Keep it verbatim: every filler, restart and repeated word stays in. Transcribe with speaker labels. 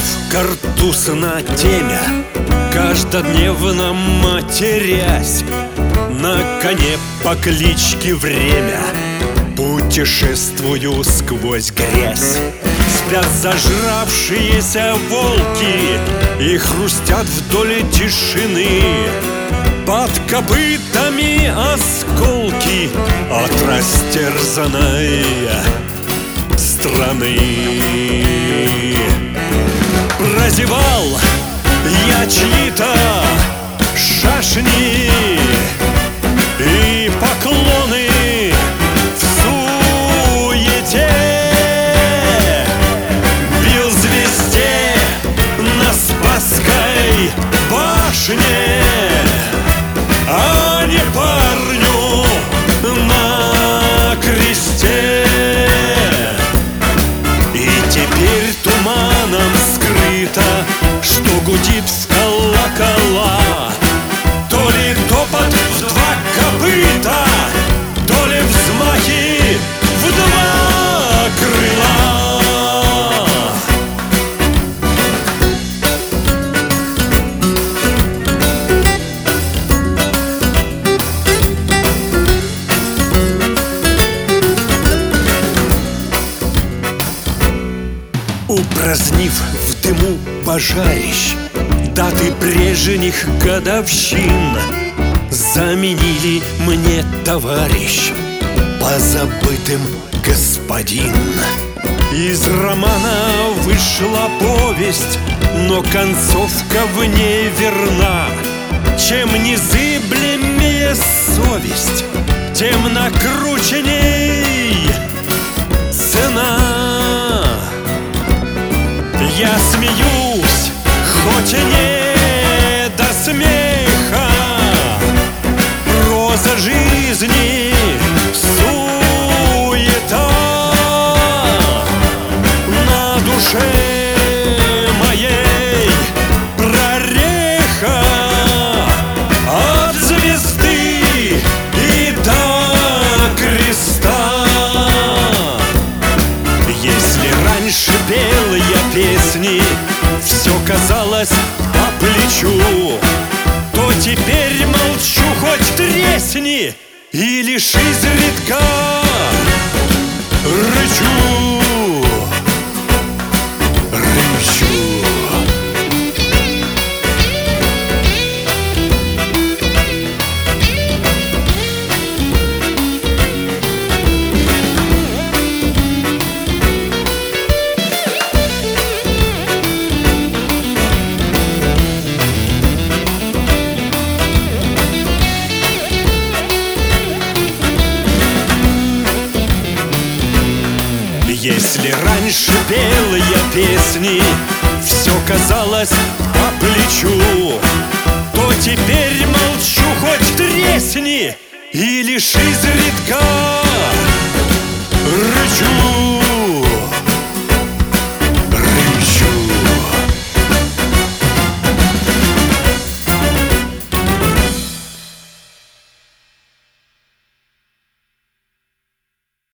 Speaker 1: Бросив картуз на темя, каждодневно матерясь, на коне по кличке Время путешествую сквозь грязь. Спят зажравшиеся волки и хрустят вдоль тишины. Под копытами осколки от растерзанной страны. Прозевал я чьи-то шашни и поклоны в суете. Бил звезде на Спасской башне, а не парню на кресте. И теперь туманом скрыто, что гудит в колокола. То ли топот в два копыта, то ли взмахи в два крыла. Упразднив в дыму пожарищ даты прежних годовщин, заменили мне товарищ позабытым господин. Из романа вышла повесть, но концовка в ней верна. Чем незыблемее совесть, тем накрученней цена. Я смеюсь, хоть и не до смеха, проза жизни суета. На душе моей прореха от звезды и до креста. Если раньше пел я песни, все казалось по плечу, то теперь молчу, хоть тресни, и лишь изредка рычу, рычу. Если раньше пел я песни, все казалось по плечу, то теперь молчу, хоть тресни, и лишь изредка